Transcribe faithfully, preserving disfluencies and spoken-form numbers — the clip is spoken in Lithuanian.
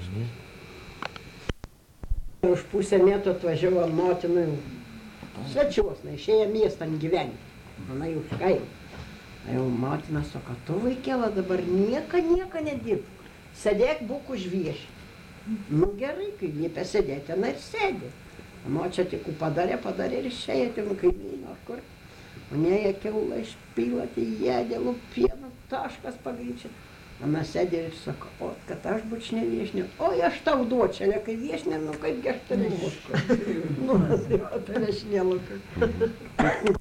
Už pusę metų atvažiavo motinai svečiuos, na išėjo miestan gyventi. Ona jau iš kaimo. Jau motina sako, tu vaikėla dabar nieka, nieka nedirb. Sėdėk būk už viešį. Nu gerai, kai liepė sėdėti, ten ir sėdė. Močia tik padarė, padarė ir išėjo ten kaimyno, kur. Manėje kiaulą išpilati, jėdėlų pieno, taškas pagryčia. Ana sėdė ir sako, o, kad aš bučne viešinė. Oi, aš tau duočiau, ne kai viešinė, nu kaip aš turiu mušką. Nu, tai va, tai viešinė laukai.